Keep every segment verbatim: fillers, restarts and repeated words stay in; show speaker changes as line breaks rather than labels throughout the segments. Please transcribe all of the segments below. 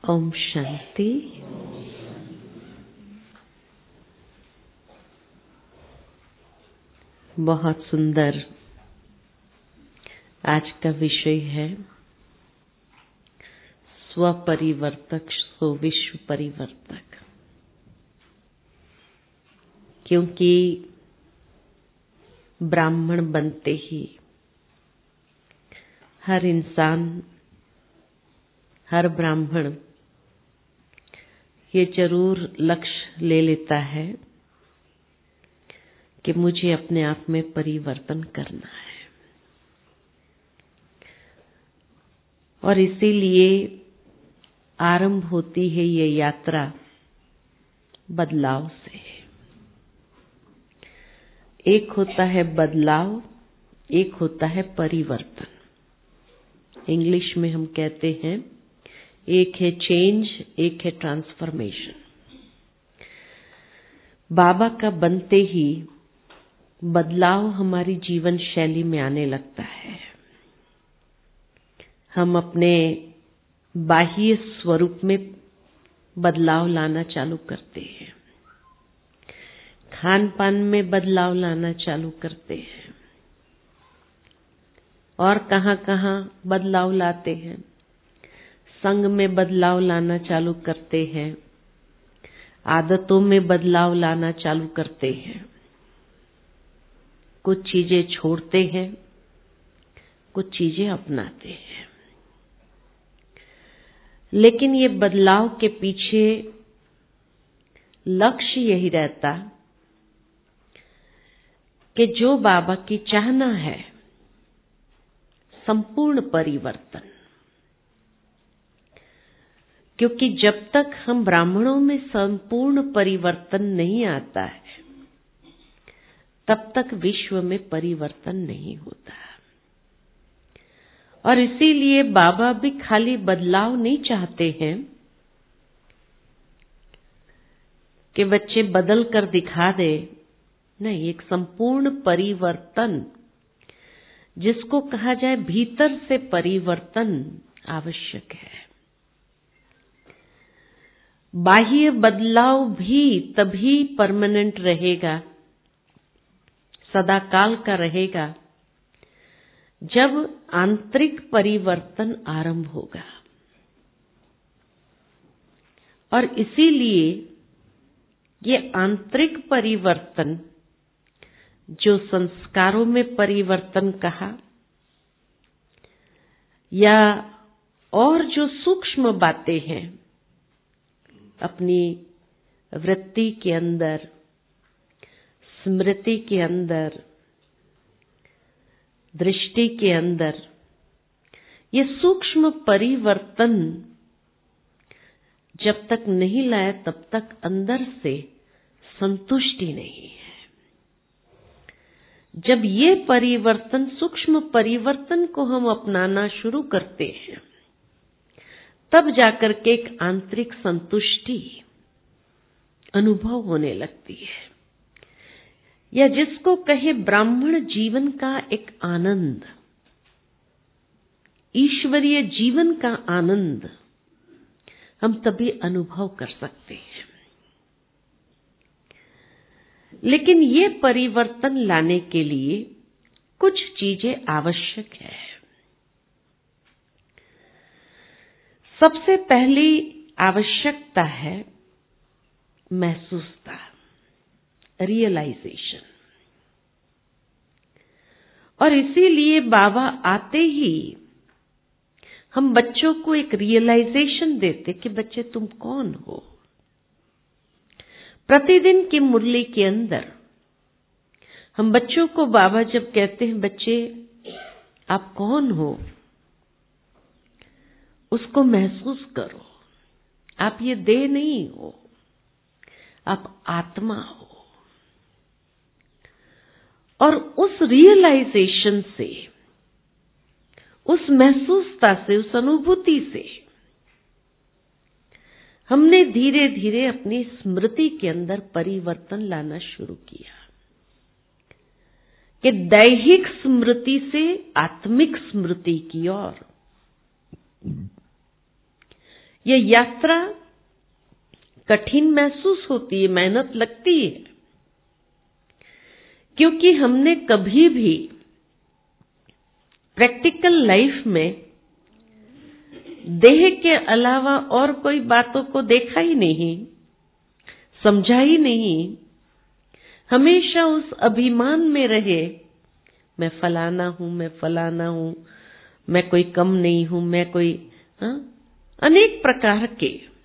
ओम शांति। बहुत सुंदर आज का विषय है स्वपरिवर्तक सो विश्व परिवर्तक। क्योंकि ब्राह्मण बनते ही हर इंसान, हर ब्राह्मण ये जरूर लक्ष्य ले लेता है कि मुझे अपने आप में परिवर्तन करना है, और इसीलिए आरंभ होती है ये यात्रा बदलाव से। एक होता है बदलाव, एक होता है परिवर्तन। इंग्लिश में हम कहते हैं एक है चेंज, एक है ट्रांसफॉर्मेशन। बाबा का बनते ही बदलाव हमारी जीवन शैली में आने लगता है। हम अपने बाह्य स्वरूप में बदलाव लाना चालू करते हैं, खान पान में बदलाव लाना चालू करते हैं, और कहाँ कहाँ बदलाव लाते हैं, संग में बदलाव लाना चालू करते हैं, आदतों में बदलाव लाना चालू करते हैं। कुछ चीजें छोड़ते हैं, कुछ चीजें अपनाते हैं। लेकिन ये बदलाव के पीछे लक्ष्य यही रहता कि जो बाबा की चाहना है संपूर्ण परिवर्तन। क्योंकि जब तक हम ब्राह्मणों में संपूर्ण परिवर्तन नहीं आता है, तब तक विश्व में परिवर्तन नहीं होता। और इसीलिए बाबा भी खाली बदलाव नहीं चाहते हैं कि बच्चे बदल कर दिखा दे। नहीं, एक संपूर्ण परिवर्तन, जिसको कहा जाए भीतर से परिवर्तन आवश्यक है। बाह्य बदलाव भी तभी परमानेंट रहेगा, सदाकाल का रहेगा, जब आंतरिक परिवर्तन आरंभ होगा। और इसीलिए ये आंतरिक परिवर्तन, जो संस्कारों में परिवर्तन कहा, या और जो सूक्ष्म बातें हैं अपनी वृत्ति के अंदर, स्मृति के अंदर, दृष्टि के अंदर, ये सूक्ष्म परिवर्तन जब तक नहीं लाए तब तक अंदर से संतुष्टि नहीं है। जब ये परिवर्तन, सूक्ष्म परिवर्तन को हम अपनाना शुरू करते हैं, तब जाकर के एक आंतरिक संतुष्टि अनुभव होने लगती है, या जिसको कहे ब्राह्मण जीवन का एक आनंद, ईश्वरीय जीवन का आनंद हम तभी अनुभव कर सकते हैं। लेकिन ये परिवर्तन लाने के लिए कुछ चीजें आवश्यक है। सबसे पहली आवश्यकता है महसूसता, रियलाइजेशन। और इसीलिए बाबा आते ही हम बच्चों को एक रियलाइजेशन देते कि बच्चे तुम कौन हो। प्रतिदिन की मुरली के अंदर हम बच्चों को बाबा जब कहते हैं बच्चे आप कौन हो, उसको महसूस करो। आप ये देह नहीं हो, आप आत्मा हो। और उस रियलाइजेशन से, उस महसूसता से, उस अनुभूति से हमने धीरे धीरे अपनी स्मृति के अंदर परिवर्तन लाना शुरू किया कि दैहिक स्मृति से आत्मिक स्मृति की ओर ये यात्रा कठिन महसूस होती है, मेहनत लगती है, क्योंकि हमने कभी भी प्रैक्टिकल लाइफ में देह के अलावा और कोई बातों को देखा ही नहीं, समझा ही नहीं। हमेशा उस अभिमान में रहे, मैं फलाना हूं, मैं फलाना हूं, मैं कोई कम नहीं हूं, मैं कोई हा? अनेक प्रकार के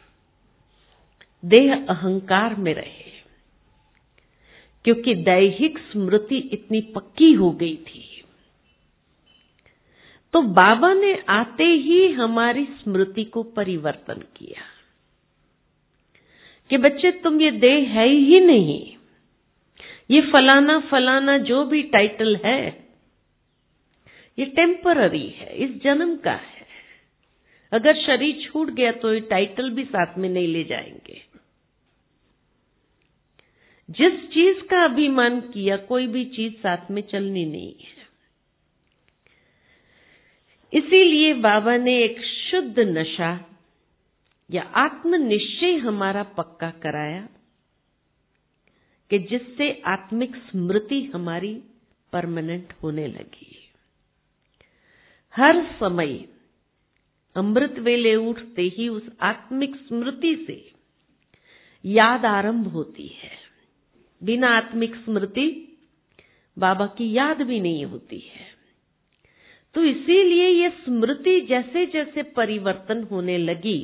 देह अहंकार में रहे, क्योंकि दैहिक स्मृति इतनी पक्की हो गई थी। तो बाबा ने आते ही हमारी स्मृति को परिवर्तन किया कि बच्चे तुम ये देह है ही नहीं, ये फलाना फलाना जो भी टाइटल है ये टेम्पररी है, इस जन्म का है। अगर शरीर छूट गया तो ये टाइटल भी साथ में नहीं ले जाएंगे। जिस चीज का अभिमान किया कोई भी चीज साथ में चलनी नहीं है। इसीलिए बाबा ने एक शुद्ध नशा या आत्मनिश्चय हमारा पक्का कराया कि जिससे आत्मिक स्मृति हमारी परमानेंट होने लगी। हर समय अमृत वेले उठते ही उस आत्मिक स्मृति से याद आरंभ होती है। बिना आत्मिक स्मृति बाबा की याद भी नहीं होती है। तो इसीलिए ये स्मृति जैसे जैसे परिवर्तन होने लगी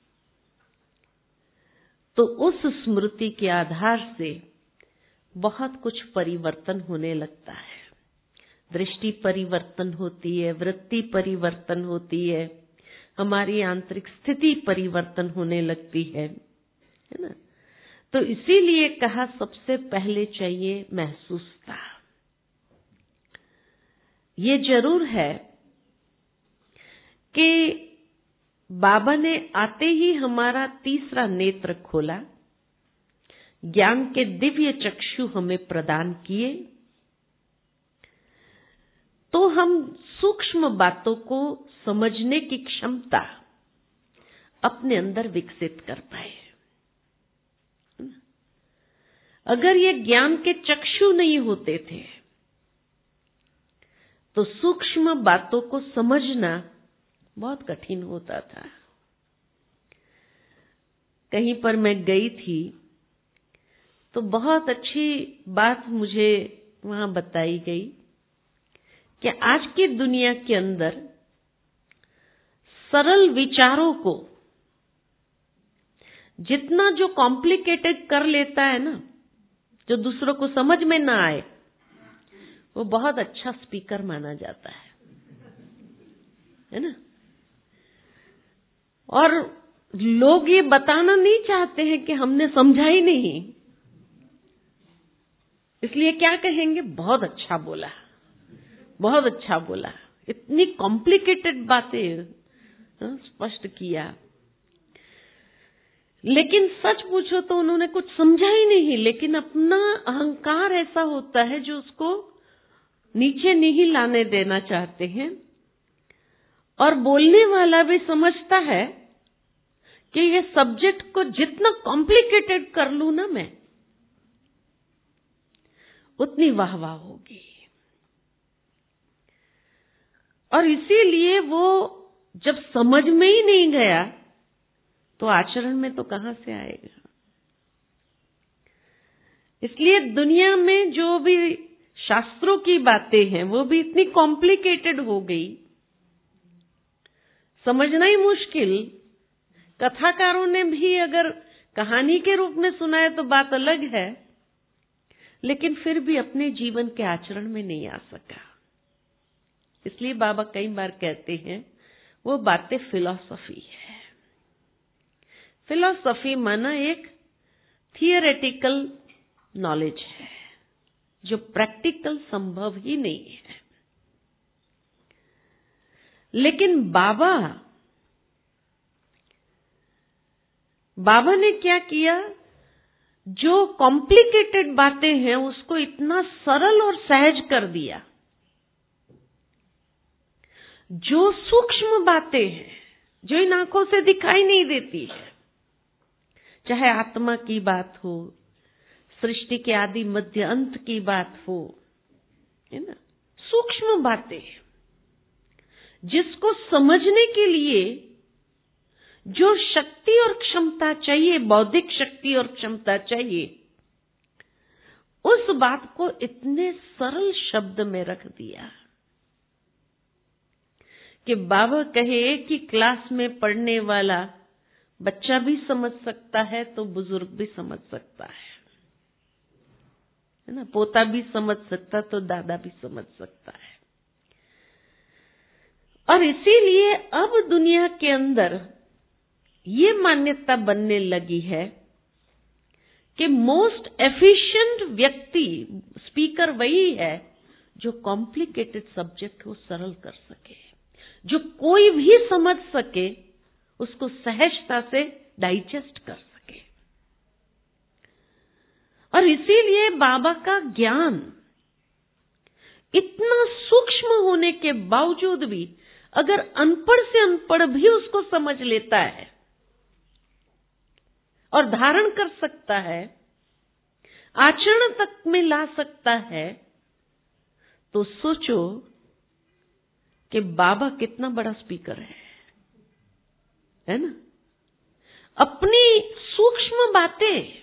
तो उस स्मृति के आधार से बहुत कुछ परिवर्तन होने लगता है। दृष्टि परिवर्तन होती है, वृत्ति परिवर्तन होती है, हमारी आंतरिक स्थिति परिवर्तन होने लगती है, है ना। तो इसीलिए कहा सबसे पहले चाहिए महसूसता। ये जरूर है कि बाबा ने आते ही हमारा तीसरा नेत्र खोला, ज्ञान के दिव्य चक्षु हमें प्रदान किए, तो हम सूक्ष्म बातों को समझने की क्षमता अपने अंदर विकसित कर पाए। अगर ये ज्ञान के चक्षु नहीं होते थे तो सूक्ष्म बातों को समझना बहुत कठिन होता था। कहीं पर मैं गई थी तो बहुत अच्छी बात मुझे वहां बताई गई कि आज की दुनिया के अंदर सरल विचारों को जितना जो कॉम्प्लिकेटेड कर लेता है ना, जो दूसरों को समझ में ना आए, वो बहुत अच्छा स्पीकर माना जाता है, है ना। और लोग ये बताना नहीं चाहते हैं कि हमने समझा ही नहीं, इसलिए क्या कहेंगे, बहुत अच्छा बोला, बहुत अच्छा बोला, इतनी कॉम्प्लिकेटेड बातें स्पष्ट किया। लेकिन सच पूछो तो उन्होंने कुछ समझा ही नहीं, लेकिन अपना अहंकार ऐसा होता है जो उसको नीचे नहीं लाने देना चाहते हैं। और बोलने वाला भी समझता है कि ये सब्जेक्ट को जितना कॉम्प्लिकेटेड कर लूं ना मैं, उतनी वाहवाह होगी। और इसीलिए वो जब समझ में ही नहीं गया तो आचरण में तो कहां से आएगा। इसलिए दुनिया में जो भी शास्त्रों की बातें हैं वो भी इतनी कॉम्प्लिकेटेड हो गई, समझना ही मुश्किल। कथाकारों ने भी अगर कहानी के रूप में सुनाए तो बात अलग है, लेकिन फिर भी अपने जीवन के आचरण में नहीं आ सका। इसलिए बाबा कई बार कहते हैं वो बातें फिलॉसफी है। फिलॉसफी माना एक थियोरेटिकल नॉलेज है जो प्रैक्टिकल संभव ही नहीं है। लेकिन बाबा बाबा ने क्या किया, जो कॉम्प्लिकेटेड बातें हैं उसको इतना सरल और सहज कर दिया। जो सूक्ष्म बातें हैं, जो इन आंखों से दिखाई नहीं देती है। चाहे आत्मा की बात हो, सृष्टि के आदि मध्य अंत की बात हो, है ना, सूक्ष्म बातें जिसको समझने के लिए जो शक्ति और क्षमता चाहिए, बौद्धिक शक्ति और क्षमता चाहिए, उस बात को इतने सरल शब्द में रख दिया कि बाबा कहे कि क्लास में पढ़ने वाला बच्चा भी समझ सकता है तो बुजुर्ग भी समझ सकता है, है ना, पोता भी समझ सकता तो दादा भी समझ सकता है। और इसीलिए अब दुनिया के अंदर ये मान्यता बनने लगी है कि मोस्ट एफिशिएंट व्यक्ति, स्पीकर वही है जो कॉम्प्लिकेटेड सब्जेक्ट को सरल कर सके, जो कोई भी समझ सके, उसको सहजता से डाइजेस्ट कर सके। और इसीलिए बाबा का ज्ञान इतना सूक्ष्म होने के बावजूद भी अगर अनपढ़ से अनपढ़ भी उसको समझ लेता है और धारण कर सकता है, आचरण तक में ला सकता है, तो सोचो कि बाबा कितना बड़ा स्पीकर है, है ना। अपनी सूक्ष्म बातें,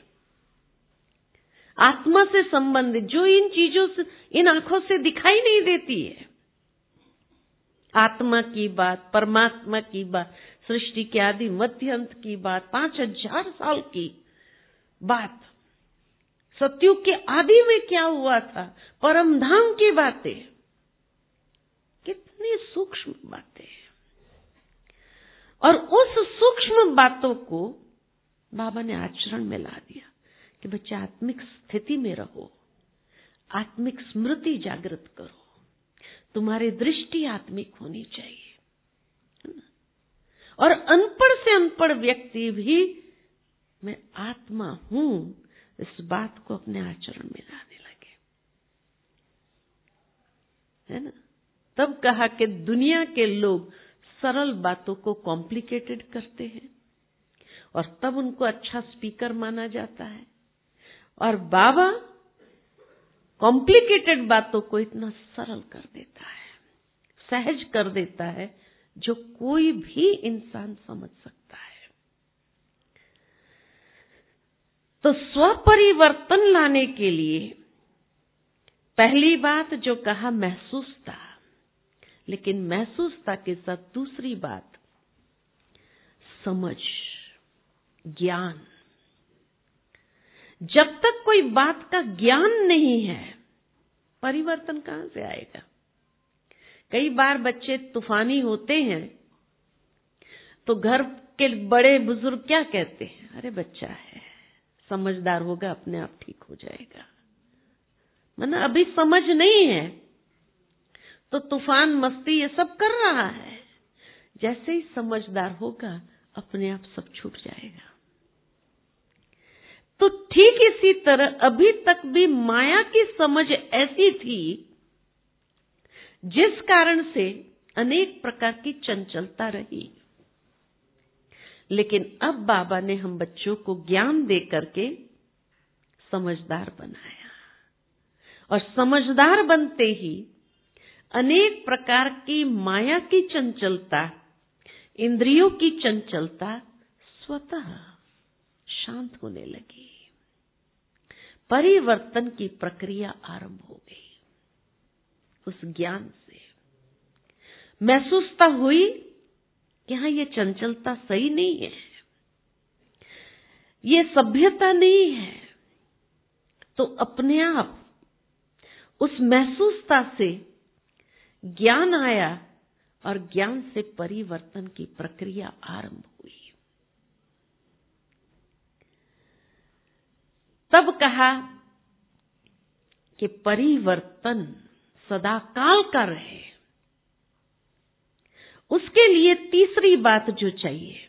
आत्मा से संबंधित, जो इन चीजों से, इन आंखों से दिखाई नहीं देती है, आत्मा की बात, परमात्मा की बात, सृष्टि के आदि मध्य अंत की बात, पांच हजार साल की बात, सतयुग के आदि में क्या हुआ था, परम धाम की बातें, कितनी सूक्ष्म बातें। और उस सूक्ष्म बातों को बाबा ने आचरण में ला दिया कि बच्चे आत्मिक स्थिति में रहो, आत्मिक स्मृति जागृत करो, तुम्हारी दृष्टि आत्मिक होनी चाहिए। और अनपढ़ से अनपढ़ व्यक्ति भी मैं आत्मा हूं, इस बात को अपने आचरण में लाने लगे, है ना। तब कहा कि दुनिया के लोग सरल बातों को कॉम्प्लिकेटेड करते हैं और तब उनको अच्छा स्पीकर माना जाता है, और बाबा कॉम्प्लिकेटेड बातों को इतना सरल कर देता है, सहज कर देता है, जो कोई भी इंसान समझ सकता है। तो स्वपरिवर्तन लाने के लिए पहली बात जो कहा महसूसता, लेकिन महसूसता के साथ दूसरी बात समझ, ज्ञान। जब तक कोई बात का ज्ञान नहीं है, परिवर्तन कहां से आएगा। कई बार बच्चे तूफानी होते हैं तो घर के बड़े बुजुर्ग क्या कहते हैं, अरे बच्चा है, समझदार होगा, अपने आप ठीक हो जाएगा। मतलब अभी समझ नहीं है तो तूफान मस्ती ये सब कर रहा है, जैसे ही समझदार होगा अपने आप सब छूट जाएगा। तो ठीक इसी तरह अभी तक भी माया की समझ ऐसी थी जिस कारण से अनेक प्रकार की चंचलता रही। लेकिन अब बाबा ने हम बच्चों को ज्ञान दे करके समझदार बनाया, और समझदार बनते ही अनेक प्रकार की माया की चंचलता, इंद्रियों की चंचलता स्वतः शांत होने लगी। परिवर्तन की प्रक्रिया आरंभ हो गई। उस ज्ञान से महसूसता हुई कि हाँ, ये चंचलता सही नहीं है, ये सभ्यता नहीं है। तो अपने आप उस महसूसता से ज्ञान आया और ज्ञान से परिवर्तन की प्रक्रिया आरंभ हुई। तब कहा कि परिवर्तन सदा काल का रहे। उसके लिए तीसरी बात जो चाहिए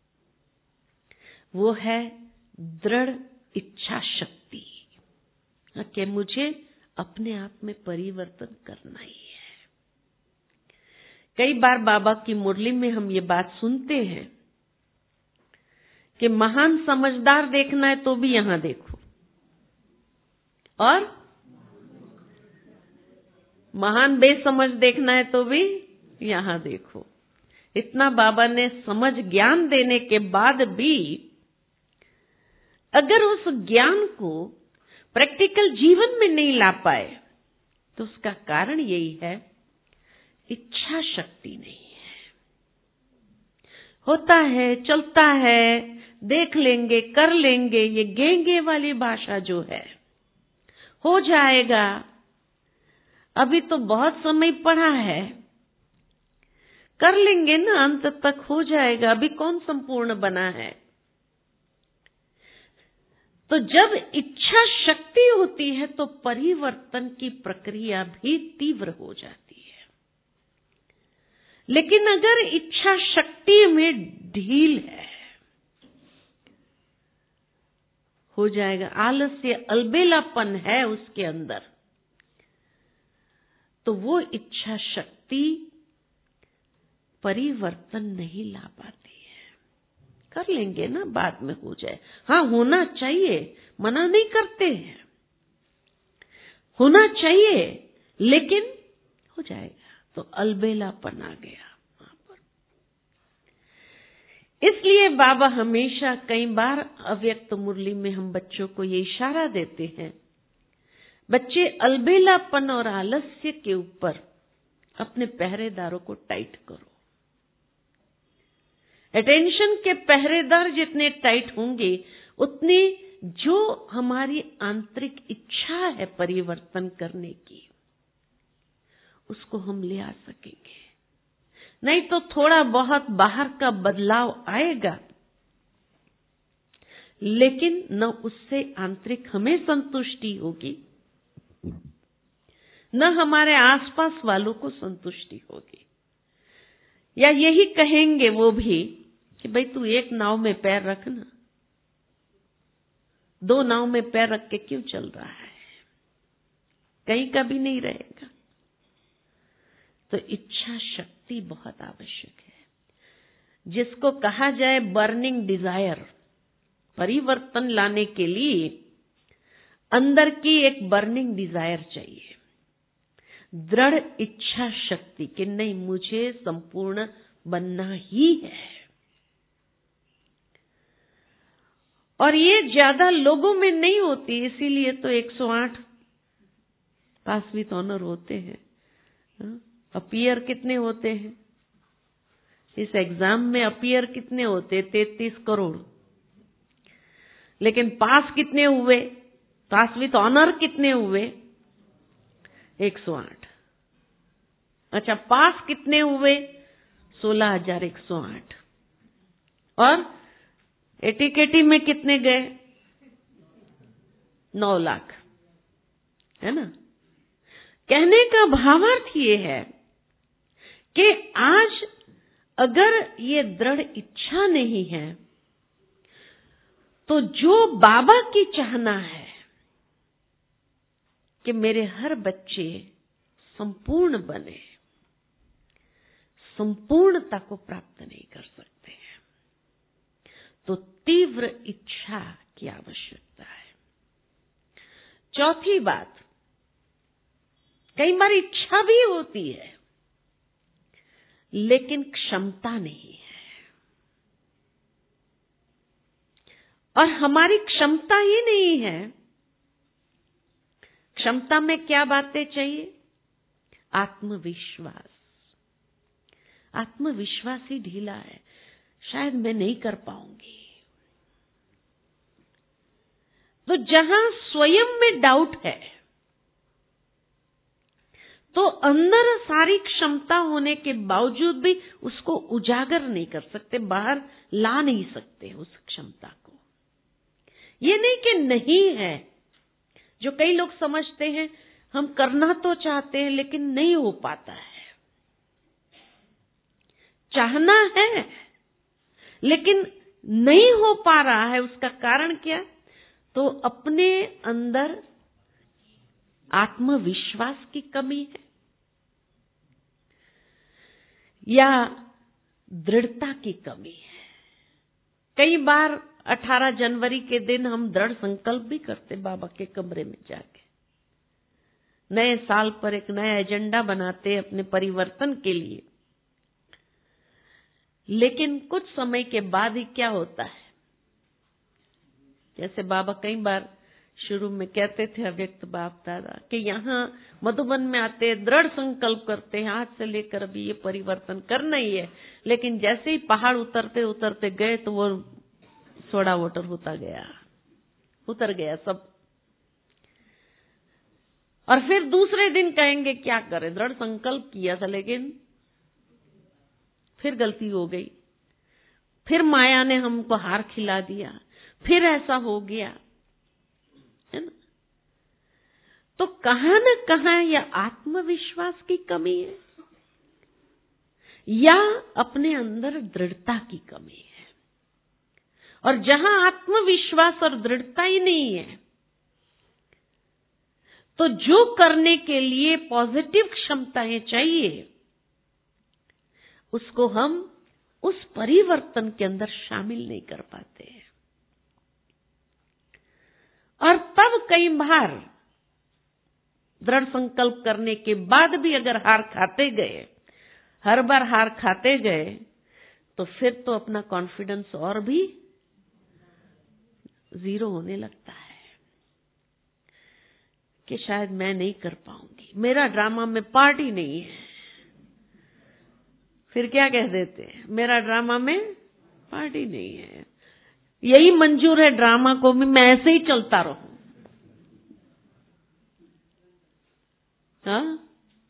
वो है दृढ़ इच्छा शक्ति, कि मुझे अपने आप में परिवर्तन करना ही है। कई बार बाबा की मुरली में हम ये बात सुनते हैं कि महान समझदार देखना है तो भी यहां देखो, और महान बेसमझ देखना है तो भी यहां देखो। इतना बाबा ने समझ ज्ञान देने के बाद भी अगर उस ज्ञान को प्रैक्टिकल जीवन में नहीं ला पाए तो उसका कारण यही है, इच्छा शक्ति नहीं है। होता है, चलता है, देख लेंगे, कर लेंगे, ये गेंगे वाली भाषा जो है, हो जाएगा, अभी तो बहुत समय पड़ा है, कर लेंगे ना, अंत तक हो जाएगा, अभी कौन संपूर्ण बना है। तो जब इच्छा शक्ति होती है तो परिवर्तन की प्रक्रिया भी तीव्र हो जाती है। लेकिन अगर इच्छा शक्ति में ढील है, हो जाएगा, आलस्य, अलबेलापन है उसके अंदर, तो वो इच्छा शक्ति परिवर्तन नहीं ला पाती है। कर लेंगे ना, बाद में हो जाए, हाँ होना चाहिए, मना नहीं करते हैं, होना चाहिए, लेकिन हो जाएगा, तो अलबेलापन आ गया वहां पर। इसलिए बाबा हमेशा, कई बार अव्यक्त मुरली में हम बच्चों को ये इशारा देते हैं, बच्चे अलबेलापन और आलस्य के ऊपर अपने पहरेदारों को टाइट करो। अटेंशन के पहरेदार जितने टाइट होंगे, उतनी जो हमारी आंतरिक इच्छा है परिवर्तन करने की, उसको हम ले आ सकेंगे। नहीं तो थोड़ा बहुत बाहर का बदलाव आएगा, लेकिन न उससे आंतरिक हमें संतुष्टि होगी, न हमारे आसपास वालों को संतुष्टि होगी। या यही कहेंगे वो भी कि भाई तू एक नाव में पैर रखना, दो नाव में पैर रख के क्यों चल रहा है, कहीं का भी नहीं रहेगा। तो इच्छा शक्ति बहुत आवश्यक है, जिसको कहा जाए बर्निंग डिजायर। परिवर्तन लाने के लिए अंदर की एक बर्निंग डिजायर चाहिए, दृढ़ इच्छा शक्ति कि नहीं, मुझे संपूर्ण बनना ही है। और ये ज्यादा लोगों में नहीं होती, इसीलिए तो एक सौ आठ पास विद ऑनर होते हैं। अपीयर कितने होते हैं इस एग्जाम में? अपीयर कितने होते? तैंतीस करोड़। लेकिन पास कितने हुए? पास विद ऑनर कितने हुए? एक सौ आठ। अच्छा, पास कितने हुए? सोलह हजार एक सौ आठ। और एटीकेटी में कितने गए? नौ लाख, है ना। कहने का भावार्थ ये है कि आज अगर ये दृढ़ इच्छा नहीं है, तो जो बाबा की चाहना है कि मेरे हर बच्चे संपूर्ण बने, संपूर्णता को प्राप्त नहीं कर सकते हैं, तो तीव्र इच्छा की आवश्यकता है। चौथी बात, कई बार इच्छा भी होती है लेकिन क्षमता नहीं है। और हमारी क्षमता ही नहीं है। क्षमता में क्या बातें चाहिए? आत्मविश्वास। आत्मविश्वास ही ढीला है, शायद मैं नहीं कर पाऊंगी। तो जहां स्वयं में डाउट है, तो अंदर सारी क्षमता होने के बावजूद भी उसको उजागर नहीं कर सकते, बाहर ला नहीं सकते उस क्षमता को। ये नहीं कि नहीं है, जो कई लोग समझते हैं हम करना तो चाहते हैं लेकिन नहीं हो पाता है। चाहना है लेकिन नहीं हो पा रहा है, उसका कारण क्या? तो अपने अंदर आत्मविश्वास की कमी है। या दृढ़ता की कमी है। कई बार अठारह जनवरी के दिन हम दृढ़ संकल्प भी करते बाबा के कमरे में जाके, नए साल पर एक नया एजेंडा बनाते अपने परिवर्तन के लिए। लेकिन कुछ समय के बाद ही क्या होता है, जैसे बाबा कई बार शुरू में कहते थे अव्यक्त बाप दादा कि यहाँ मधुबन में आते दृढ़ संकल्प करते हैं आज से लेकर अभी ये परिवर्तन करना ही है, लेकिन जैसे ही पहाड़ उतरते उतरते गए तो वो सोडा वाटर होता गया, उतर गया सब। और फिर दूसरे दिन कहेंगे क्या करें, दृढ़ संकल्प किया था लेकिन फिर गलती हो गई, फिर माया ने हमको हार खिला दिया, फिर ऐसा हो गया, है ना। तो कहां न कहां यह आत्मविश्वास की कमी है या अपने अंदर दृढ़ता की कमी है। और जहां आत्मविश्वास और दृढ़ता ही नहीं है तो जो करने के लिए पॉजिटिव क्षमताएं चाहिए उसको हम उस परिवर्तन के अंदर शामिल नहीं कर पाते हैं। और तब कई बार दृढ़ संकल्प करने के बाद भी अगर हार खाते गए, हर बार हार खाते गए, तो फिर तो अपना कॉन्फिडेंस और भी जीरो होने लगता है कि शायद मैं नहीं कर पाऊंगी, मेरा ड्रामा में पार्टी नहीं है। फिर क्या कह देते हैं, मेरा ड्रामा में पार्टी नहीं है, यही मंजूर है ड्रामा को भी मैं ऐसे ही चलता रहूं। हाँ,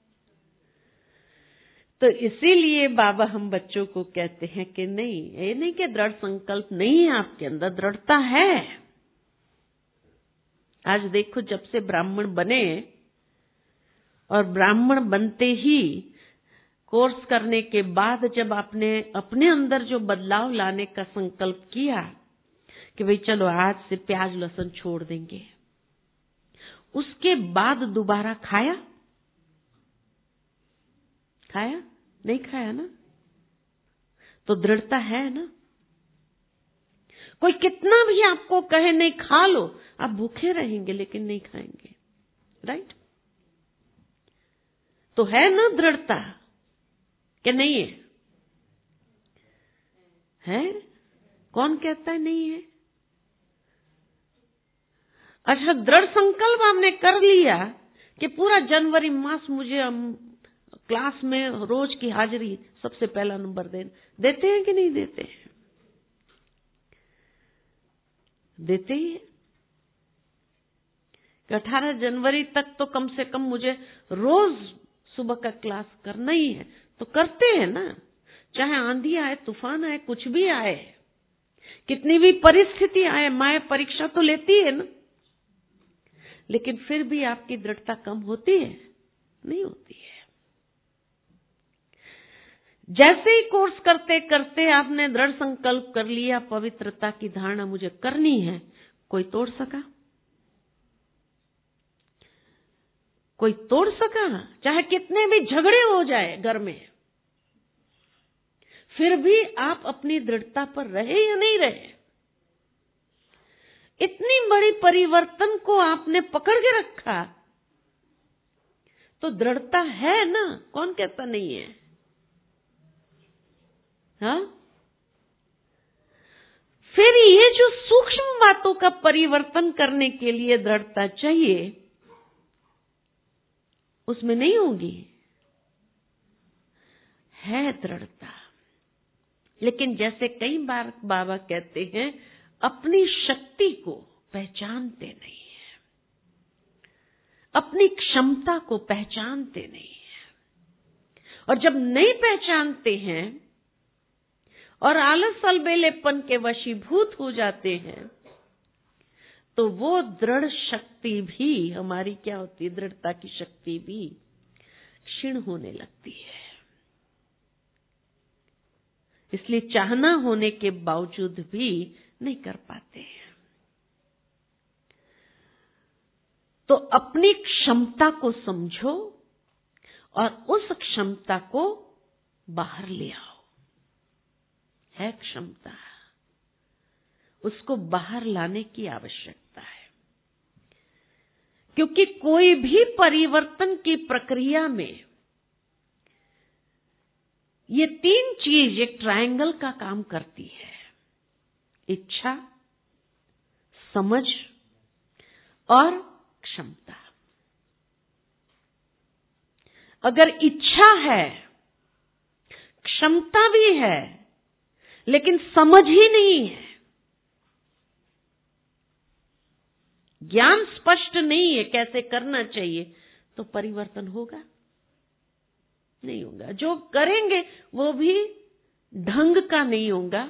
तो इसीलिए बाबा हम बच्चों को कहते हैं कि नहीं, ये नहीं कि दृढ़ संकल्प नहीं है आपके अंदर, दृढ़ता है। आज देखो जब से ब्राह्मण बने और ब्राह्मण बनते ही कोर्स करने के बाद जब आपने अपने अंदर जो बदलाव लाने का संकल्प किया कि भाई चलो आज से प्याज लहसुन छोड़ देंगे, उसके बाद दोबारा खाया खाया नहीं खाया ना, तो दृढ़ता है ना। कोई कितना भी आपको कहे नहीं खा लो, आप भूखे रहेंगे लेकिन नहीं खाएंगे, राइट। तो है ना दृढ़ता कि नहीं है? है? कौन कहता है नहीं है? अच्छा, दृढ़ संकल्प हमने कर लिया कि पूरा जनवरी मास मुझे हम क्लास में रोज की हाजिरी सबसे पहला नंबर दे देते हैं कि नहीं देते हैं? देते ही है। अठारह जनवरी तक तो कम से कम मुझे रोज सुबह का क्लास करना ही है, तो करते हैं ना, चाहे आंधी आए तूफान आए कुछ भी आए, कितनी भी परिस्थिति आए, माया परीक्षा तो लेती है ना। लेकिन फिर भी आपकी दृढ़ता कम होती है? नहीं होती है। जैसे ही कोर्स करते करते आपने दृढ़ संकल्प कर लिया पवित्रता की धारणा मुझे करनी है, कोई तोड़ सका? कोई तोड़ सका? चाहे कितने भी झगड़े हो जाए घर में, फिर भी आप अपनी दृढ़ता पर रहे या नहीं रहे? इतनी बड़ी परिवर्तन को आपने पकड़ के रखा, तो दृढ़ता है ना, कौन कहता नहीं है? हाँ? फिर ये जो सूक्ष्म बातों का परिवर्तन करने के लिए दृढ़ता चाहिए, उसमें नहीं होगी। है दृढ़ता, लेकिन जैसे कई बार बाबा कहते हैं, अपनी शक्ति को पहचानते नहीं है, अपनी क्षमता को पहचानते नहीं है। और जब नहीं पहचानते हैं और आलस अलबेलेपन के वशीभूत हो जाते हैं, तो वो दृढ़ शक्ति भी हमारी क्या होती है, दृढ़ता की शक्ति भी क्षीण होने लगती है। इसलिए चाहना होने के बावजूद भी नहीं कर पाते हैं। तो अपनी क्षमता को समझो और उस क्षमता को बाहर ले आओ। है क्षमता, उसको बाहर लाने की आवश्यकता है। क्योंकि कोई भी परिवर्तन की प्रक्रिया में ये तीन चीज एक ट्रायंगल का काम करती है: इच्छा, समझ और क्षमता। अगर इच्छा है, क्षमता भी है, लेकिन समझ ही नहीं है, ज्ञान स्पष्ट नहीं है कैसे करना चाहिए, तो परिवर्तन होगा नहीं होगा। जो करेंगे वो भी ढंग का नहीं होगा,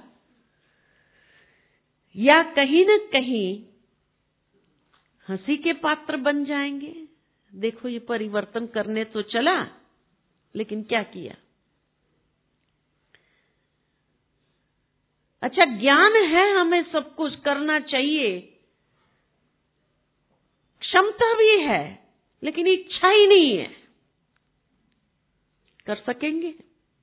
या कहीं न कहीं हंसी के पात्र बन जाएंगे। देखो ये परिवर्तन करने तो चला, लेकिन क्या किया। अच्छा, ज्ञान है, हमें सब कुछ करना चाहिए, क्षमता भी है, लेकिन इच्छा ही नहीं है, कर सकेंगे?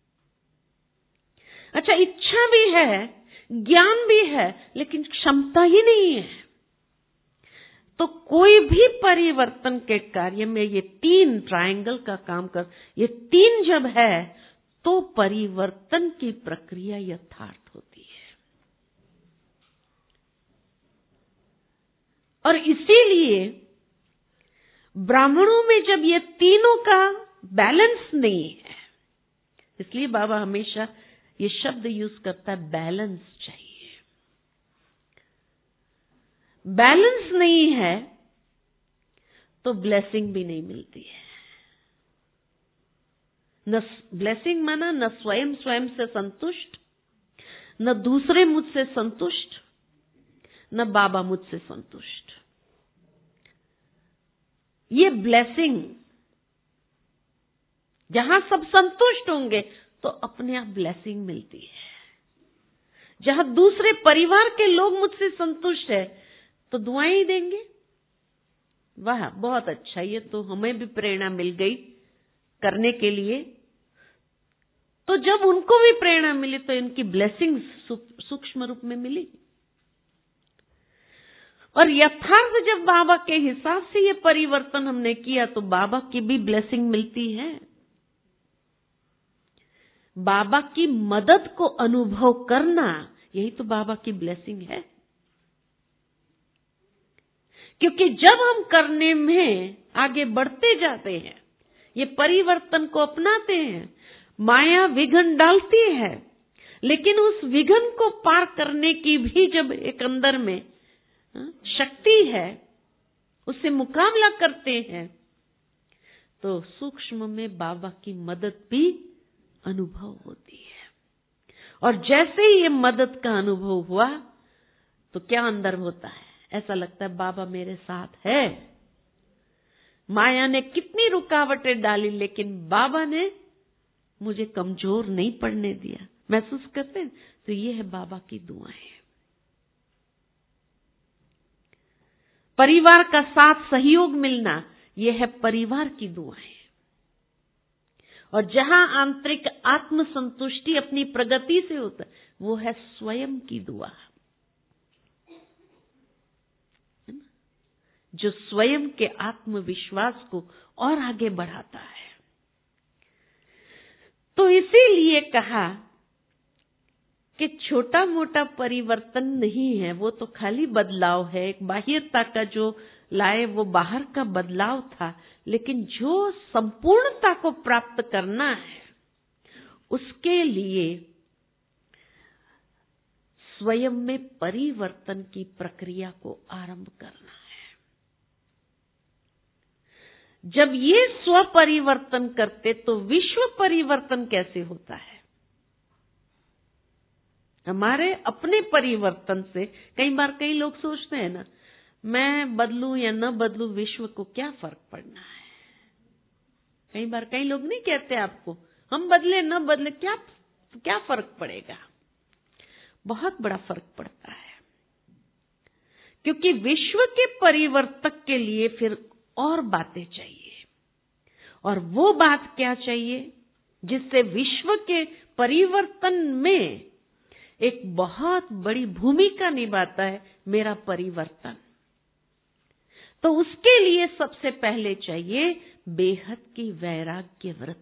अच्छा, इच्छा भी है, ज्ञान भी है, लेकिन क्षमता ही नहीं है, तो कोई भी परिवर्तन के कार्य में ये तीन ट्रायंगल का काम कर, ये तीन जब है तो परिवर्तन की प्रक्रिया यथार्थ होती है। और इसीलिए ब्राह्मणों में जब ये तीनों का बैलेंस नहीं है, इसलिए बाबा हमेशा ये शब्द यूज करता है, बैलेंस चाहिए। बैलेंस नहीं है तो ब्लेसिंग भी नहीं मिलती है। न ब्लेसिंग माना न स्वयं स्वयं से संतुष्ट, न दूसरे मुझसे संतुष्ट, न बाबा मुझसे संतुष्ट। ये ब्लेसिंग, जहां सब संतुष्ट होंगे तो अपने आप ब्लेसिंग मिलती है। जहां दूसरे परिवार के लोग मुझसे संतुष्ट है तो दुआएं ही देंगे, वाह बहुत अच्छा, ये तो हमें भी प्रेरणा मिल गई करने के लिए। तो जब उनको भी प्रेरणा मिली तो इनकी ब्लेसिंग सूक्ष्म रूप में मिली। और यथार्थ जब बाबा के हिसाब से ये परिवर्तन हमने किया तो बाबा की भी ब्लेसिंग मिलती है। बाबा की मदद को अनुभव करना, यही तो बाबा की ब्लेसिंग है। क्योंकि जब हम करने में आगे बढ़ते जाते हैं, ये परिवर्तन को अपनाते हैं, माया विघ्न डालती है, लेकिन उस विघ्न को पार करने की भी जब एक अंदर में शक्ति है, उससे मुकाबला करते हैं, तो सूक्ष्म में बाबा की मदद भी अनुभव होती है। और जैसे ही ये मदद का अनुभव हुआ तो क्या अंदर होता है, ऐसा लगता है बाबा मेरे साथ है। माया ने कितनी रुकावटें डाली, लेकिन बाबा ने मुझे कमजोर नहीं पड़ने दिया। महसूस करते हैं? तो ये है बाबा की दुआएं। परिवार का साथ सहयोग मिलना, यह है परिवार की दुआएं। और जहां आंतरिक आत्म संतुष्टि अपनी प्रगति से होता है, वो है स्वयं की दुआ, जो स्वयं के आत्मविश्वास को और आगे बढ़ाता है। तो इसीलिए कहा कि छोटा मोटा परिवर्तन नहीं है, वो तो खाली बदलाव है। एक बाह्यता का जो लाए वो बाहर का बदलाव था, लेकिन जो संपूर्णता को प्राप्त करना है उसके लिए स्वयं में परिवर्तन की प्रक्रिया को आरंभ करना है। जब ये स्व परिवर्तन करते तो विश्व परिवर्तन कैसे होता है। हमारे अपने परिवर्तन से कई बार कई लोग सोचते हैं ना, मैं बदलूं या न बदलूं, विश्व को क्या फर्क पड़ना है। कई बार कई लोग नहीं कहते आपको, हम बदले न बदले क्या क्या फर्क पड़ेगा। बहुत बड़ा फर्क पड़ता है, क्योंकि विश्व के परिवर्तक के लिए फिर और बातें चाहिए। और वो बात क्या चाहिए जिससे विश्व के परिवर्तन में एक बहुत बड़ी भूमिका निभाता है मेरा परिवर्तन। तो उसके लिए सबसे पहले चाहिए बेहद की वैराग्य वृत्ति।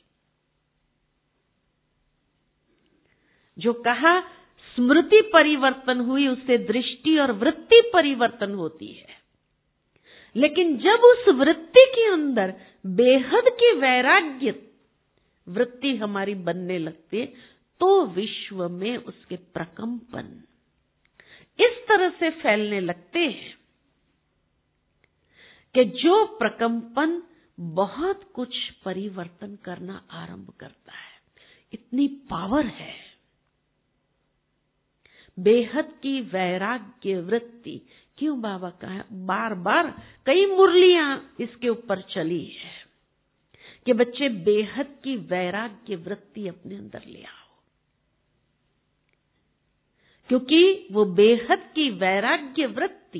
जो कहा स्मृति परिवर्तन हुई, उससे दृष्टि और वृत्ति परिवर्तन होती है। लेकिन जब उस वृत्ति के अंदर बेहद की वैराग्य वृत्ति हमारी बनने लगती है, तो विश्व में उसके प्रकंपन इस तरह से फैलने लगते हैं कि जो प्रकंपन बहुत कुछ परिवर्तन करना आरंभ करता है। इतनी पावर है बेहद की वैराग्य वृत्ति। क्यों बाबा कहा बार बार कई मुरलियां इसके ऊपर चली है कि बच्चे बेहद की वैराग्य वृत्ति अपने अंदर ले आओ, क्योंकि वो बेहद की वैराग्य वृत्ति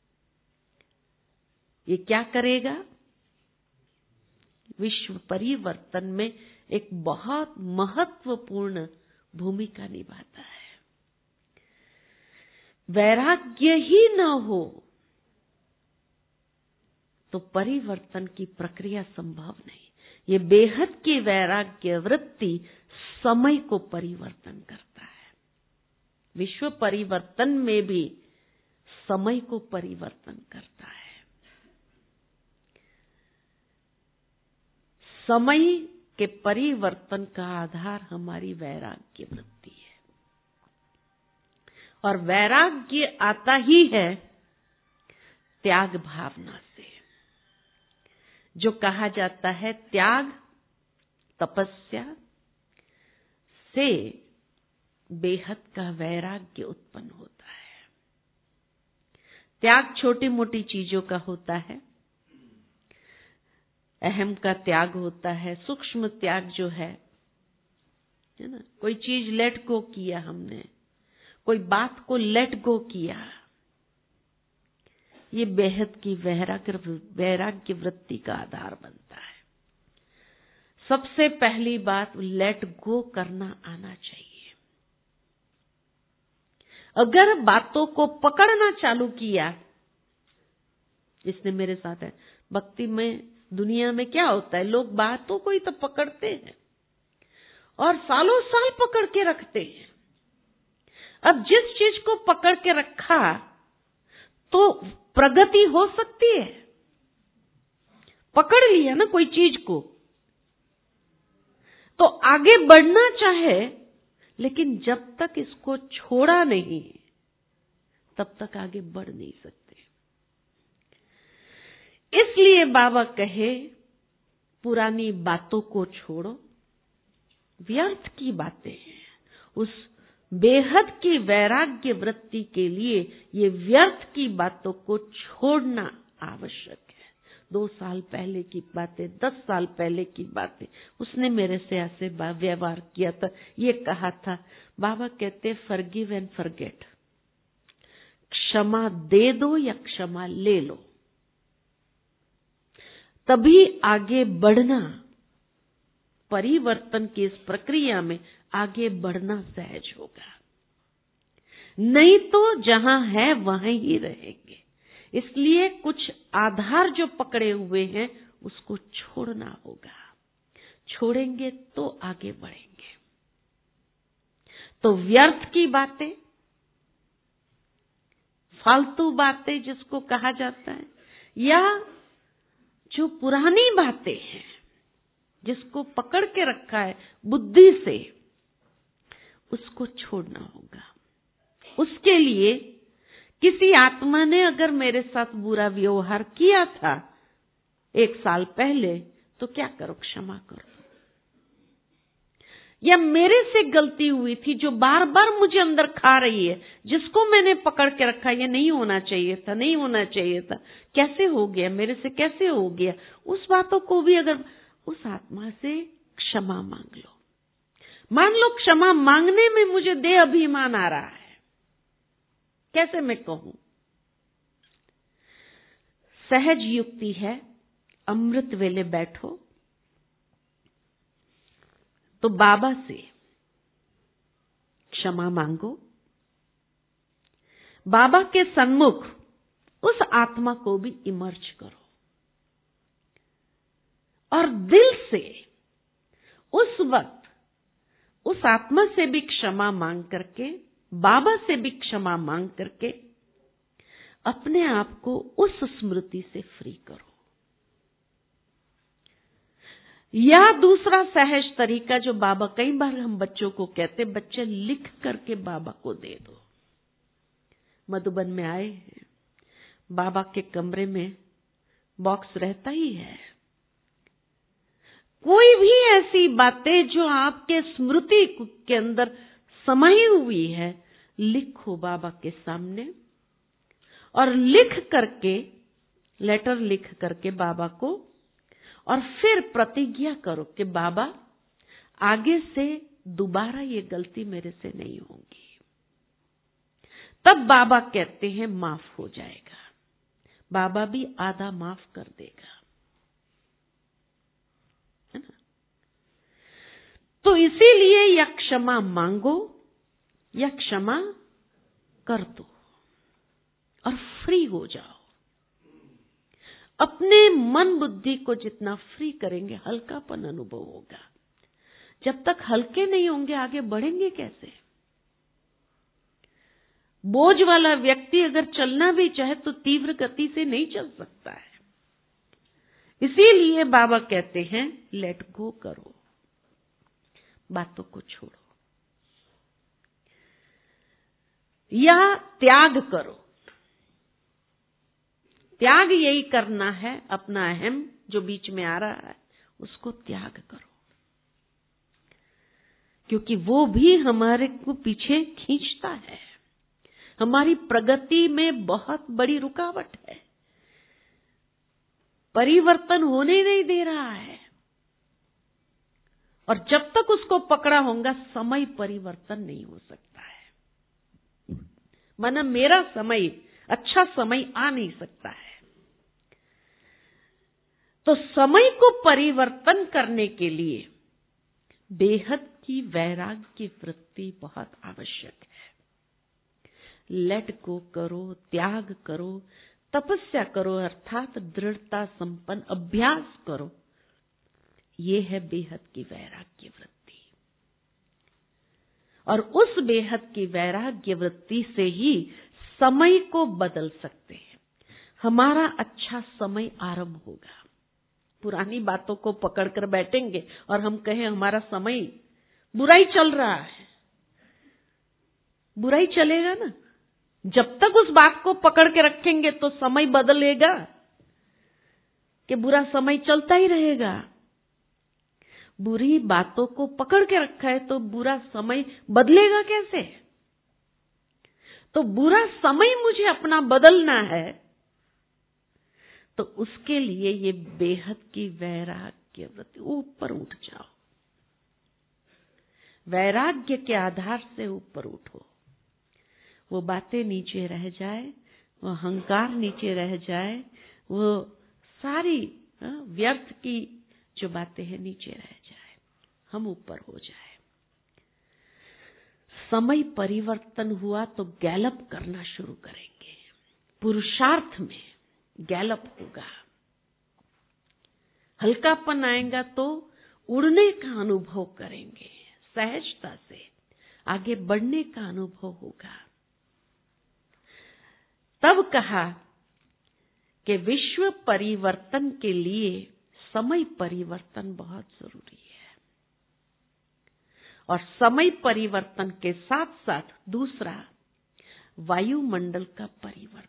ये क्या करेगा, विश्व परिवर्तन में एक बहुत महत्वपूर्ण भूमिका निभाता है। वैराग्य ही न हो तो परिवर्तन की प्रक्रिया संभव नहीं। ये बेहद की वैराग्य वृत्ति समय को परिवर्तन करता है। विश्व परिवर्तन में भी समय को परिवर्तन करता है। समय के परिवर्तन का आधार हमारी वैराग्य वृत्ति है, और वैराग्य आता ही है त्याग भावना से। जो कहा जाता है त्याग तपस्या से बेहद का वैराग्य उत्पन्न होता है। त्याग छोटी मोटी चीजों का होता है, अहम का त्याग होता है, सूक्ष्म त्याग जो है है ना, कोई चीज लेट गो किया हमने, कोई बात को लेट गो किया, ये बेहद की वैराग्य वैराग्य वृत्ति का आधार बनता है। सबसे पहली बात लेट गो करना आना चाहिए। अगर बातों को पकड़ना चालू किया, जिसने मेरे साथ है भक्ति में, दुनिया में क्या होता है, लोग बातों को ही तो पकड़ते हैं और सालों साल पकड़ के रखते हैं। अब जिस चीज को पकड़ के रखा तो प्रगति हो सकती है, पकड़ लिया ना कोई चीज को, तो आगे बढ़ना चाहे, लेकिन जब तक इसको छोड़ा नहीं तब तक आगे बढ़ नहीं सकते। इसलिए बाबा कहे पुरानी बातों को छोड़ो, व्यर्थ की बातें हैं। उस बेहद की वैराग्य वृत्ति के लिए ये व्यर्थ की बातों को छोड़ना आवश्यक है। दो साल पहले की बातें, दस साल पहले की बातें, उसने मेरे से ऐसे व्यवहार किया था, ये कहा था। बाबा कहते फॉरगिव एंड फॉरगेट, क्षमा दे दो या क्षमा ले लो, तभी आगे बढ़ना, परिवर्तन की इस प्रक्रिया में आगे बढ़ना सहज होगा। नहीं तो जहां है वहीं ही रहेंगे। इसलिए कुछ आधार जो पकड़े हुए हैं उसको छोड़ना होगा, छोड़ेंगे तो आगे बढ़ेंगे। तो व्यर्थ की बातें, फालतू बातें जिसको कहा जाता है, या जो पुरानी बातें हैं जिसको पकड़ के रखा है बुद्धि से, उसको छोड़ना होगा। उसके लिए किसी आत्मा ने अगर मेरे साथ बुरा व्यवहार किया था एक साल पहले, तो क्या करो, क्षमा करो। या मेरे से गलती हुई थी जो बार बार मुझे अंदर खा रही है, जिसको मैंने पकड़ के रखा, ये नहीं होना चाहिए था, नहीं होना चाहिए था, कैसे हो गया, मेरे से कैसे हो गया, उस बातों को भी अगर उस आत्मा से क्षमा मांग लो। मान लो क्षमा मांगने में मुझे देह अभिमान आ रहा है, कैसे मैं कहूं? सहज युक्ति है, अमृत वेले बैठो, तो बाबा से क्षमा मांगो। बाबा के सन्मुख उस आत्मा को भी इमर्ज करो और दिल से उस वक्त उस आत्मा से भी क्षमा मांग करके, बाबा से भी क्षमा मांग करके अपने आप को उस स्मृति से फ्री करो। या दूसरा सहज तरीका जो बाबा कई बार हम बच्चों को कहते, बच्चे लिख करके बाबा को दे दो। मधुबन में आए हैं, बाबा के कमरे में बॉक्स रहता ही है। कोई भी ऐसी बातें जो आपके स्मृति के अंदर समाई हुई है, लिखो बाबा के सामने और लिख करके, लेटर लिख करके बाबा को, और फिर प्रतिज्ञा करो कि बाबा आगे से दोबारा ये गलती मेरे से नहीं होगी। तब बाबा कहते हैं माफ हो जाएगा। बाबा भी आधा माफ कर देगा, है ना। तो इसीलिए या क्षमा मांगो या क्षमा कर दो और फ्री हो जाओ। अपने मन बुद्धि को जितना फ्री करेंगे, हल्कापन अनुभव होगा। जब तक हल्के नहीं होंगे, आगे बढ़ेंगे कैसे? बोझ वाला व्यक्ति अगर चलना भी चाहे तो तीव्र गति से नहीं चल सकता है। इसीलिए बाबा कहते हैं लेट गो करो, बातों को छोड़ो या त्याग करो। त्याग यही करना है, अपना अहम जो बीच में आ रहा है उसको त्याग करो, क्योंकि वो भी हमारे को पीछे खींचता है। हमारी प्रगति में बहुत बड़ी रुकावट है, परिवर्तन होने नहीं दे रहा है। और जब तक उसको पकड़ा होगा, समय परिवर्तन नहीं हो सकता है। माना मेरा समय, अच्छा समय आ नहीं सकता है। तो समय को परिवर्तन करने के लिए बेहद की वैराग्य की वृत्ति बहुत आवश्यक है। लेट गो करो, त्याग करो, तपस्या करो, अर्थात दृढ़ता संपन्न अभ्यास करो। ये है बेहद की वैराग्य वृत्ति। और उस बेहद की वैराग्य वृत्ति से ही समय को बदल सकते हैं। हमारा अच्छा समय आरंभ होगा। पुरानी बातों को पकड़कर बैठेंगे और हम कहें हमारा समय बुराई चल रहा है, बुराई चलेगा ना। जब तक उस बात को पकड़ के रखेंगे तो समय बदलेगा कि बुरा समय चलता ही रहेगा। बुरी बातों को पकड़ के रखा है तो बुरा समय बदलेगा कैसे? तो बुरा समय मुझे अपना बदलना है, तो उसके लिए ये बेहद की वैराग्य वृत्ति, ऊपर उठ जाओ। वैराग्य के आधार से ऊपर उठो। वो बातें नीचे रह जाए, वो अहंकार नीचे रह जाए, वो सारी व्यर्थ की जो बातें हैं नीचे रह जाए, हम ऊपर हो जाए। समय परिवर्तन हुआ तो गैलप करना शुरू करेंगे। पुरुषार्थ में गैलप होगा। हल्कापन आएगा तो उड़ने का अनुभव करेंगे। सहजता से आगे बढ़ने का अनुभव होगा। तब कहा कि विश्व परिवर्तन के लिए समय परिवर्तन बहुत जरूरी है। और समय परिवर्तन के साथ साथ दूसरा, वायुमंडल का परिवर्तन।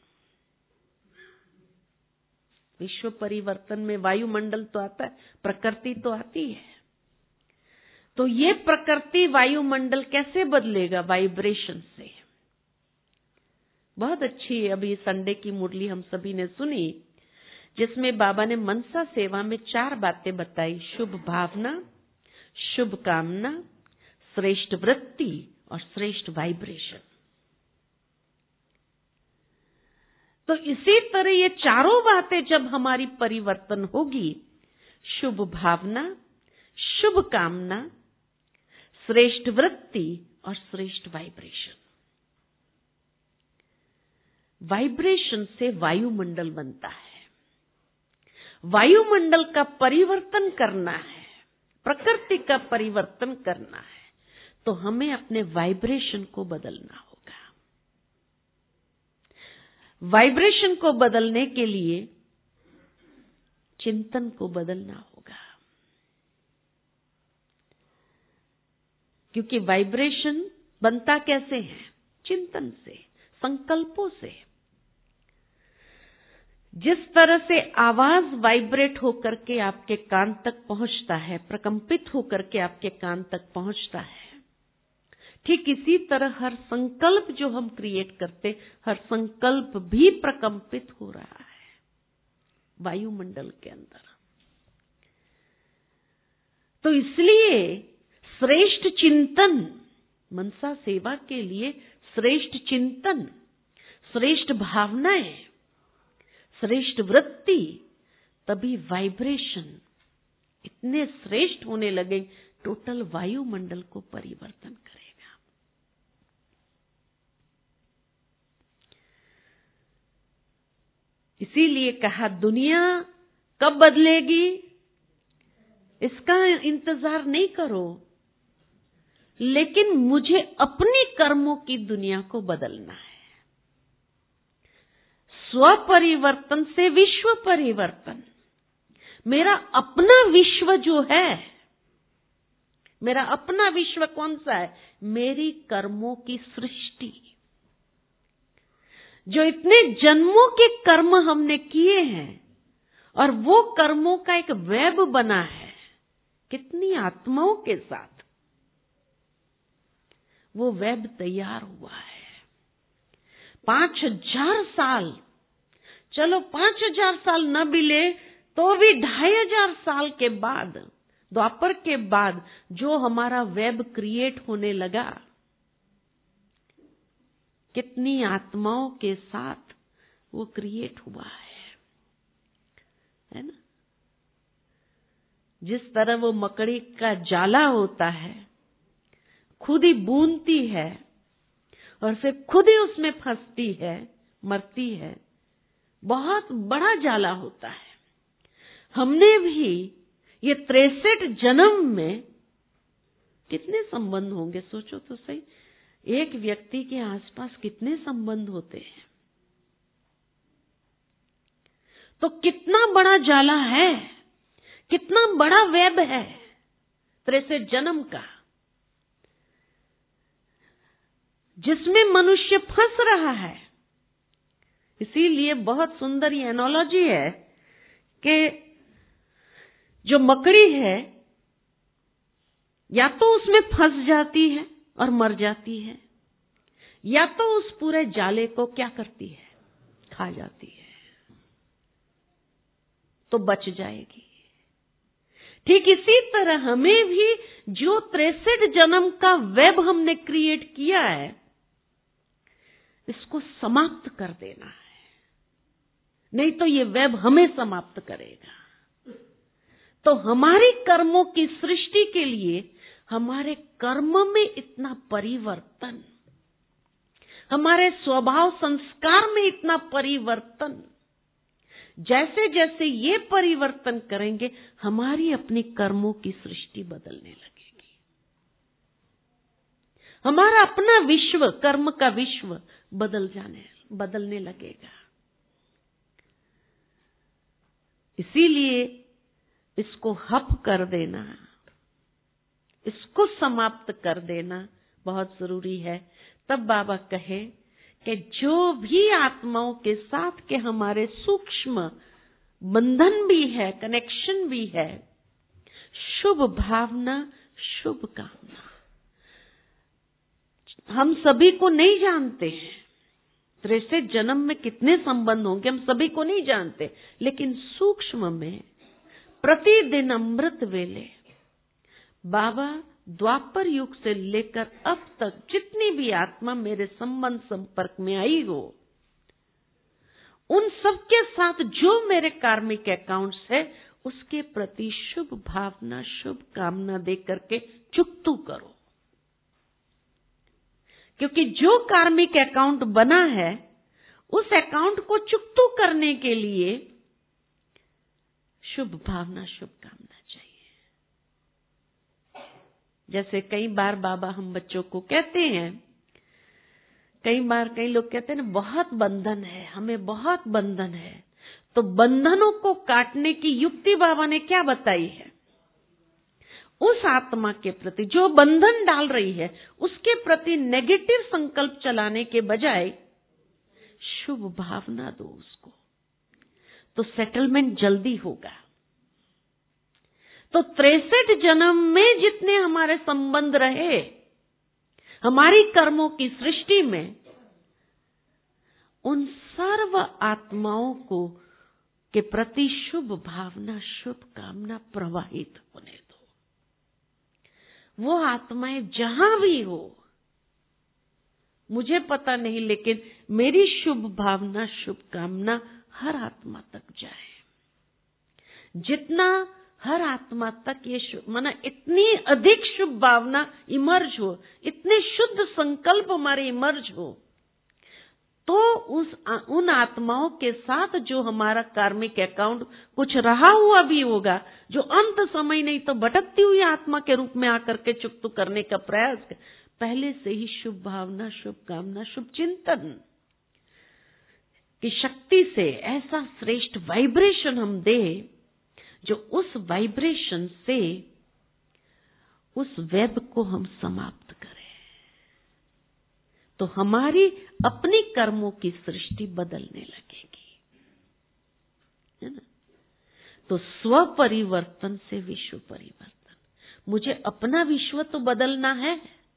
विश्व परिवर्तन में वायुमंडल तो आता है, प्रकृति तो आती है। तो ये प्रकृति वायुमंडल कैसे बदलेगा? वाइब्रेशन से। बहुत अच्छी अभी संडे की मुरली हम सभी ने सुनी, जिसमें बाबा ने मनसा सेवा में चार बातें बताई। शुभ भावना, शुभ कामना, श्रेष्ठ वृत्ति और श्रेष्ठ वाइब्रेशन। तो इसी तरह ये चारों बातें जब हमारी परिवर्तन होगी, शुभ भावना, शुभ कामना श्रेष्ठ वृत्ति और श्रेष्ठ वाइब्रेशन। वाइब्रेशन से वायुमंडल बनता है। वायुमंडल का परिवर्तन करना है, प्रकृति का परिवर्तन करना है, तो हमें अपने वाइब्रेशन को बदलना होगा। वाइब्रेशन को बदलने के लिए चिंतन को बदलना होगा, क्योंकि वाइब्रेशन बनता कैसे है? चिंतन से, संकल्पों से। जिस तरह से आवाज वाइब्रेट होकर के आपके कान तक पहुंचता है, प्रकंपित होकर के आपके कान तक पहुंचता है, ठीक इसी तरह हर संकल्प जो हम क्रिएट करते, हर संकल्प भी प्रकंपित हो रहा है वायुमंडल के अंदर। तो इसलिए श्रेष्ठ चिंतन, मनसा सेवा के लिए श्रेष्ठ चिंतन, श्रेष्ठ भावनाएं, श्रेष्ठ वृत्ति, तभी वाइब्रेशन इतने श्रेष्ठ होने लगे, टोटल वायुमंडल को परिवर्तन करेगा। इसीलिए कहा दुनिया कब बदलेगी इसका इंतजार नहीं करो, लेकिन मुझे अपने कर्मों की दुनिया को बदलना है। स्व परिवर्तन से विश्व परिवर्तन। मेरा अपना विश्व जो है, मेरा अपना विश्व कौन सा है? मेरी कर्मों की सृष्टि। जो इतने जन्मों के कर्म हमने किए हैं और वो कर्मों का एक वेब बना है, कितनी आत्माओं के साथ वो वेब तैयार हुआ है। पांच हजार साल, चलो पांच हजार साल न मिले तो भी ढाई हजार साल के बाद, द्वापर के बाद जो हमारा वेब क्रिएट होने लगा, कितनी आत्माओं के साथ वो क्रिएट हुआ है, है ना? जिस तरह वो मकड़ी का जाला होता है, खुद ही बूनती है और फिर खुद ही उसमें फंसती है, मरती है, बहुत बड़ा जाला होता है। हमने भी ये तिरसठ जन्म में कितने संबंध होंगे, सोचो तो सही। एक व्यक्ति के आसपास कितने संबंध होते हैं, तो कितना बड़ा जाला है, कितना बड़ा वेब है तिरसठ जन्म का, जिसमें मनुष्य फंस रहा है। इसीलिए बहुत सुंदर ये एनालॉजी है कि जो मकड़ी है या तो उसमें फंस जाती है और मर जाती है, या तो उस पूरे जाले को क्या करती है? खा जाती है, तो बच जाएगी। ठीक इसी तरह हमें भी जो तिरसठ जन्म का वेब हमने क्रिएट किया है, इसको समाप्त कर देना है, नहीं तो ये वेब हमें समाप्त करेगा। तो हमारी कर्मों की सृष्टि के लिए हमारे कर्म में इतना परिवर्तन, हमारे स्वभाव संस्कार में इतना परिवर्तन, जैसे जैसे ये परिवर्तन करेंगे हमारी अपनी कर्मों की सृष्टि बदलने लगेगी। हमारा अपना विश्व, कर्म का विश्व बदल जाने बदलने लगेगा। इसीलिए इसको हप कर देना, इसको समाप्त कर देना बहुत जरूरी है। तब बाबा कहे कि जो भी आत्माओं के साथ के हमारे सूक्ष्म बंधन भी है, कनेक्शन भी है, शुभ भावना, शुभ कामना, हम सभी को नहीं जानते हैं। तिरसठ जन्म में कितने संबंध होंगे हम सभी को नहीं जानते, लेकिन सूक्ष्म में प्रतिदिन अमृत वेले बाबा द्वापर युग से लेकर अब तक जितनी भी आत्मा मेरे संबंध संपर्क में आई हो, उन सबके साथ जो मेरे कार्मिक अकाउंट्स है, उसके प्रति शुभ भावना, शुभ कामना दे करके चुकतू करो। क्योंकि जो कार्मिक अकाउंट बना है उस अकाउंट को चुकतू करने के लिए शुभ भावना, शुभ कामना चाहिए। जैसे कई बार बाबा हम बच्चों को कहते हैं, कई बार कई लोग कहते हैं ना, बहुत बंधन है, हमें बहुत बंधन है। तो बंधनों को काटने की युक्ति बाबा ने क्या बताई है? उस आत्मा के प्रति जो बंधन डाल रही है उसके प्रति नेगेटिव संकल्प चलाने के बजाय शुभ भावना दो उसको, तो सेटलमेंट जल्दी होगा। तो तिरसठ जन्म में जितने हमारे संबंध रहे हमारी कर्मों की सृष्टि में, उन सर्व आत्माओं को के प्रति शुभ भावना, शुभ कामना प्रवाहित होने दो। वो आत्माएं जहां भी हो, मुझे पता नहीं, लेकिन मेरी शुभ भावना, शुभ कामना हर आत्मा तक जाए। जितना हर आत्मा तक ये माना इतनी अधिक शुभ भावना इमर्ज हो, इतने शुद्ध संकल्प हमारे इमर्ज हो, तो उस उन आत्माओं के साथ जो हमारा कार्मिक अकाउंट कुछ रहा हुआ भी होगा, जो अंत समय नहीं तो भटकती हुई आत्मा के रूप में आकर के चुकतू करने का प्रयास, पहले से ही शुभ भावना, शुभ कामना, शुभ चिंतन की शक्ति से ऐसा श्रेष्ठ वाइब्रेशन हम दे, जो उस वाइब्रेशन से उस वेब को हम समाप्त करें, तो हमारी अपनी कर्मों की सृष्टि बदलने लगेगी, है ना। तो स्व परिवर्तन से विश्व परिवर्तन। मुझे अपना विश्व तो बदलना है,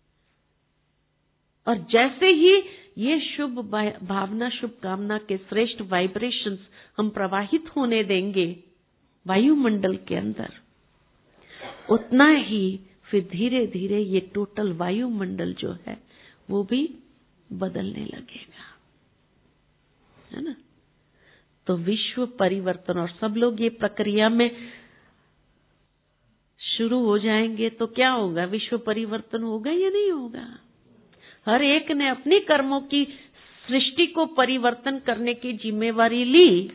और जैसे ही ये शुभ भावना, शुभ कामना के श्रेष्ठ वाइब्रेशंस हम प्रवाहित होने देंगे वायुमंडल के अंदर, उतना ही फिर धीरे धीरे ये टोटल वायुमंडल जो है वो भी बदलने लगेगा, है ना। तो विश्व परिवर्तन, और सब लोग ये प्रक्रिया में शुरू हो जाएंगे तो क्या होगा? विश्व परिवर्तन होगा या नहीं होगा? हर एक ने अपनी कर्मों की सृष्टि को परिवर्तन करने की जिम्मेवारी ली,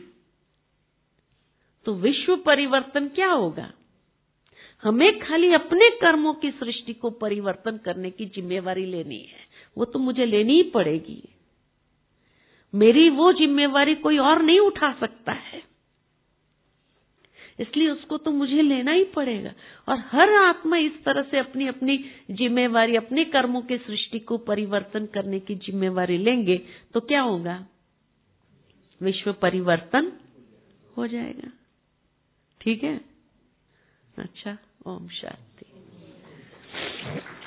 तो विश्व परिवर्तन क्या होगा? हमें खाली अपने कर्मों की सृष्टि को परिवर्तन करने की जिम्मेवारी लेनी है, वो तो मुझे लेनी ही पड़ेगी। मेरी वो जिम्मेवारी कोई और नहीं उठा सकता है, इसलिए उसको तो मुझे लेना ही पड़ेगा। और हर आत्मा इस तरह से अपनी अपनी जिम्मेवारी, अपने कर्मों की सृष्टि को परिवर्तन करने की जिम्मेवारी लेंगे तो क्या होगा? विश्व परिवर्तन हो जाएगा। ठीक है, अच्छा, ओम शांति।